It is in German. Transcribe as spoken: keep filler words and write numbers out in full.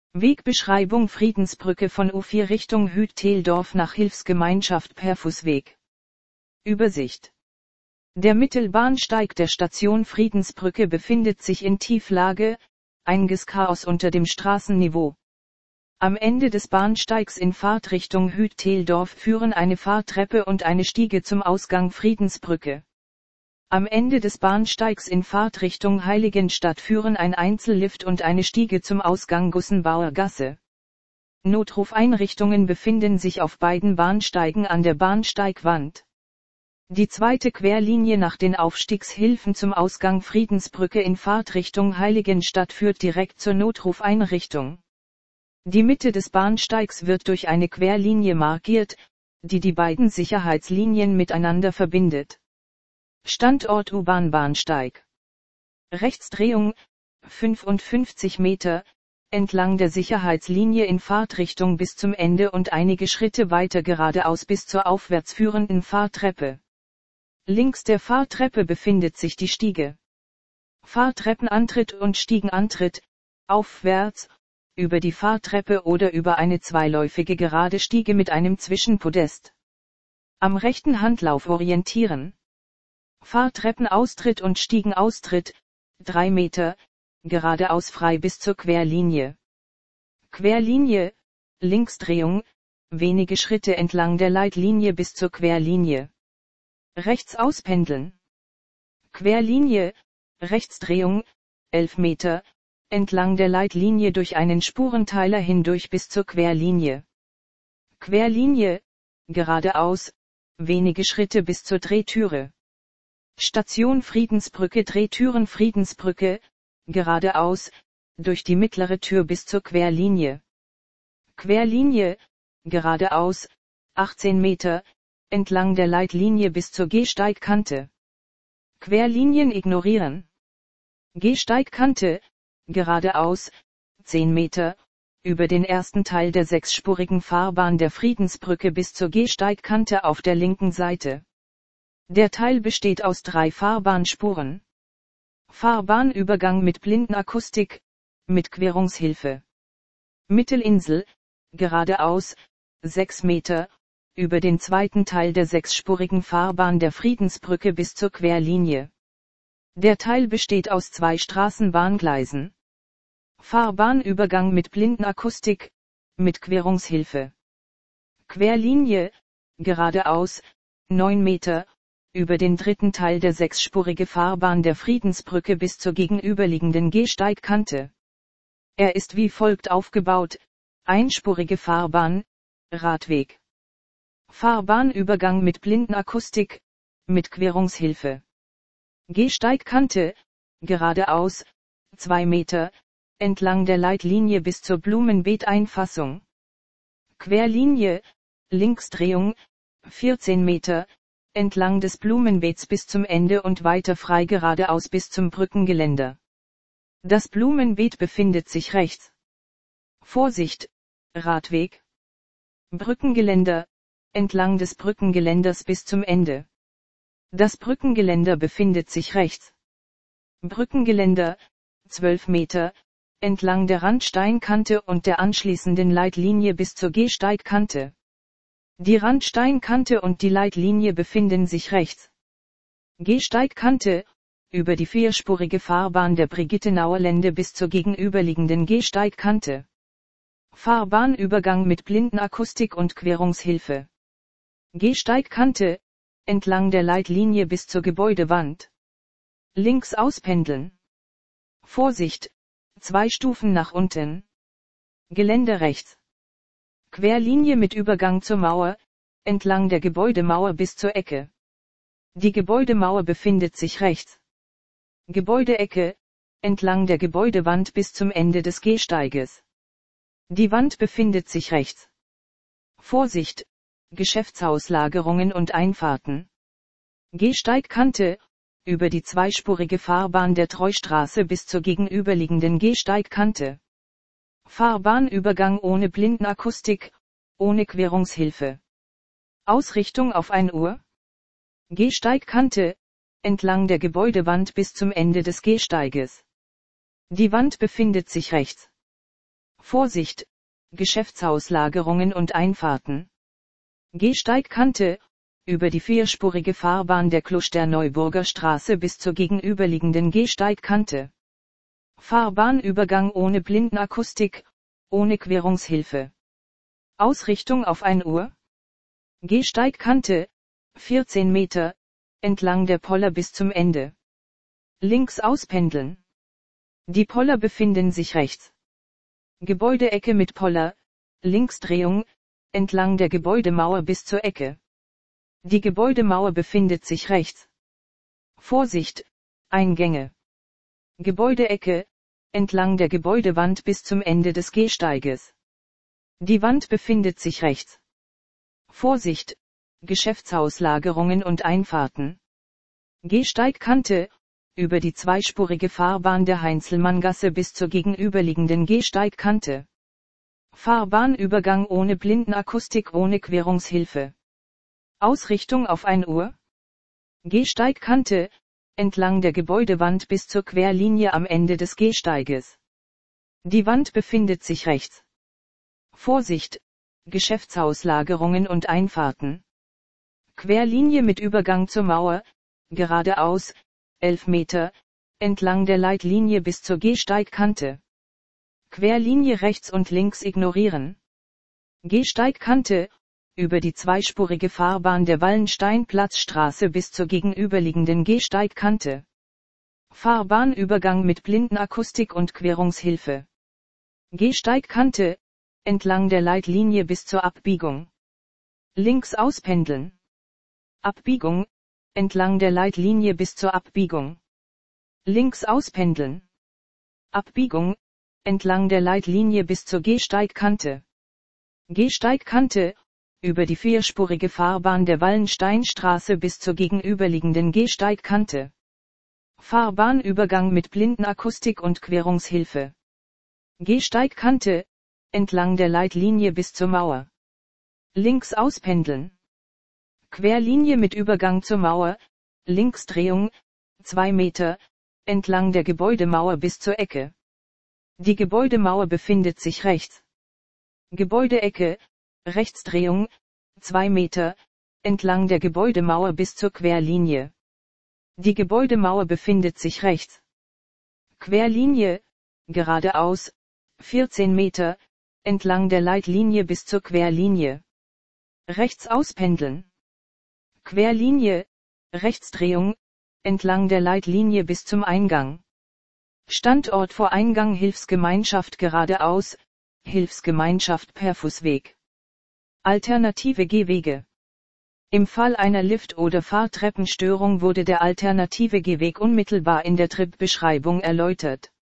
Wegbeschreibung Friedensbrücke von U vier Richtung Hüt-Theldorf nach Hilfsgemeinschaft Perfußweg. Übersicht. Der Mittelbahnsteig der Station Friedensbrücke befindet sich in Tieflage, einiges Chaos unter dem Straßenniveau. Am Ende des Bahnsteigs in Fahrtrichtung Hüt-Theldorf führen eine Fahrtreppe und eine Stiege zum Ausgang Friedensbrücke. Am Ende des Bahnsteigs in Fahrtrichtung Heiligenstadt führen ein Einzellift und eine Stiege zum Ausgang Gussenbauer Gasse. Notrufeinrichtungen befinden sich auf beiden Bahnsteigen an der Bahnsteigwand. Die zweite Querlinie nach den Aufstiegshilfen zum Ausgang Friedensbrücke in Fahrtrichtung Heiligenstadt führt direkt zur Notrufeinrichtung. Die Mitte des Bahnsteigs wird durch eine Querlinie markiert, die die beiden Sicherheitslinien miteinander verbindet. Standort U-Bahn-Bahnsteig. Rechtsdrehung, fünfundfünfzig Meter, entlang der Sicherheitslinie in Fahrtrichtung bis zum Ende und einige Schritte weiter geradeaus bis zur aufwärts führenden Fahrtreppe. Links der Fahrtreppe befindet sich die Stiege. Fahrtreppenantritt und Stiegenantritt, aufwärts, über die Fahrtreppe oder über eine zweiläufige gerade Stiege mit einem Zwischenpodest. Am rechten Handlauf orientieren. Fahrtreppenaustritt und Stiegenaustritt, drei Meter, geradeaus frei bis zur Querlinie. Querlinie, Linksdrehung, wenige Schritte entlang der Leitlinie bis zur Querlinie. Rechts auspendeln. Querlinie, Rechtsdrehung, elf Meter, entlang der Leitlinie durch einen Spurenteiler hindurch bis zur Querlinie. Querlinie, geradeaus, wenige Schritte bis zur Drehtüre. Station Friedensbrücke Drehtüren Friedensbrücke, geradeaus, durch die mittlere Tür bis zur Querlinie. Querlinie, geradeaus, achtzehn Meter, entlang der Leitlinie bis zur Gehsteigkante. Querlinien ignorieren. Gehsteigkante, geradeaus, zehn Meter, über den ersten Teil der sechsspurigen Fahrbahn der Friedensbrücke bis zur Gehsteigkante auf der linken Seite. Der Teil besteht aus drei Fahrbahnspuren. Fahrbahnübergang mit Blindenakustik, mit Querungshilfe. Mittelinsel, geradeaus, sechs Meter, über den zweiten Teil der sechsspurigen Fahrbahn der Friedensbrücke bis zur Querlinie. Der Teil besteht aus zwei Straßenbahngleisen. Fahrbahnübergang mit Blindenakustik, mit Querungshilfe. Querlinie, geradeaus, neun Meter, über den dritten Teil der sechsspurige Fahrbahn der Friedensbrücke bis zur gegenüberliegenden Gehsteigkante. Er ist wie folgt aufgebaut: einspurige Fahrbahn, Radweg. Fahrbahnübergang mit Blindenakustik, mit Querungshilfe. Gehsteigkante, geradeaus, zwei Meter, entlang der Leitlinie bis zur Blumenbeeteinfassung. Querlinie, Linksdrehung, vierzehn Meter, entlang des Blumenbeets bis zum Ende und weiter frei geradeaus bis zum Brückengeländer. Das Blumenbeet befindet sich rechts. Vorsicht, Radweg. Brückengeländer, entlang des Brückengeländers bis zum Ende. Das Brückengeländer befindet sich rechts. Brückengeländer, zwölf Meter, entlang der Randsteinkante und der anschließenden Leitlinie bis zur Gehsteigkante. Die Randsteinkante und die Leitlinie befinden sich rechts. Gehsteigkante, über die vierspurige Fahrbahn der Brigittenauer Lände bis zur gegenüberliegenden Gehsteigkante. Fahrbahnübergang mit Blindenakustik und Querungshilfe. Gehsteigkante, entlang der Leitlinie bis zur Gebäudewand. Links auspendeln. Vorsicht, zwei Stufen nach unten. Gelände rechts. Querlinie mit Übergang zur Mauer, entlang der Gebäudemauer bis zur Ecke. Die Gebäudemauer befindet sich rechts. Gebäudeecke, entlang der Gebäudewand bis zum Ende des Gehsteiges. Die Wand befindet sich rechts. Vorsicht, Geschäftshauslagerungen und Einfahrten. Gehsteigkante, über die zweispurige Fahrbahn der Treustraße bis zur gegenüberliegenden Gehsteigkante. Fahrbahnübergang ohne Blindenakustik, ohne Querungshilfe. Ausrichtung auf ein Uhr. Gehsteigkante, entlang der Gebäudewand bis zum Ende des Gehsteiges. Die Wand befindet sich rechts. Vorsicht, Geschäftshauslagerungen und Einfahrten. Gehsteigkante, über die vierspurige Fahrbahn der Klosterneuburger Straße bis zur gegenüberliegenden Gehsteigkante. Fahrbahnübergang ohne Blindenakustik, ohne Querungshilfe. Ausrichtung auf ein Uhr. Gehsteigkante, vierzehn Meter, entlang der Poller bis zum Ende. Links auspendeln. Die Poller befinden sich rechts. Gebäudeecke mit Poller, Linksdrehung, entlang der Gebäudemauer bis zur Ecke. Die Gebäudemauer befindet sich rechts. Vorsicht, Eingänge. Gebäudeecke, entlang der Gebäudewand bis zum Ende des Gehsteiges. Die Wand befindet sich rechts. Vorsicht, Geschäftshauslagerungen und Einfahrten. Gehsteigkante, über die zweispurige Fahrbahn der Heinzelmanngasse bis zur gegenüberliegenden Gehsteigkante. Fahrbahnübergang ohne Blindenakustik, ohne Querungshilfe. Ausrichtung auf ein Uhr. Gehsteigkante, entlang der Gebäudewand bis zur Querlinie am Ende des Gehsteiges. Die Wand befindet sich rechts. Vorsicht, Geschäftshauslagerungen und Einfahrten. Querlinie mit Übergang zur Mauer, geradeaus, elf Meter, entlang der Leitlinie bis zur Gehsteigkante. Querlinie rechts und links ignorieren. Gehsteigkante, über die zweispurige Fahrbahn der Wallensteinplatzstraße bis zur gegenüberliegenden Gehsteigkante. Fahrbahnübergang mit Blindenakustik und Querungshilfe. Gehsteigkante, entlang der Leitlinie bis zur Abbiegung. Links auspendeln. Abbiegung, entlang der Leitlinie bis zur Abbiegung. Links auspendeln. Abbiegung, entlang der Leitlinie bis zur Gehsteigkante. Gehsteigkante, über die vierspurige Fahrbahn der Wallensteinstraße bis zur gegenüberliegenden Gehsteigkante. Fahrbahnübergang mit Blindenakustik und Querungshilfe. Gehsteigkante, entlang der Leitlinie bis zur Mauer. Links auspendeln. Querlinie mit Übergang zur Mauer, Linksdrehung, zwei Meter, entlang der Gebäudemauer bis zur Ecke. Die Gebäudemauer befindet sich rechts. Gebäudeecke, Rechtsdrehung, zwei Meter, entlang der Gebäudemauer bis zur Querlinie. Die Gebäudemauer befindet sich rechts. Querlinie, geradeaus, vierzehn Meter, entlang der Leitlinie bis zur Querlinie. Rechts auspendeln. Querlinie, Rechtsdrehung, entlang der Leitlinie bis zum Eingang. Standort vor Eingang Hilfsgemeinschaft geradeaus, Hilfsgemeinschaft per Fußweg. Alternative Gehwege. Im Fall einer Lift- oder Fahrtreppenstörung wurde der alternative Gehweg unmittelbar in der Tripbeschreibung erläutert.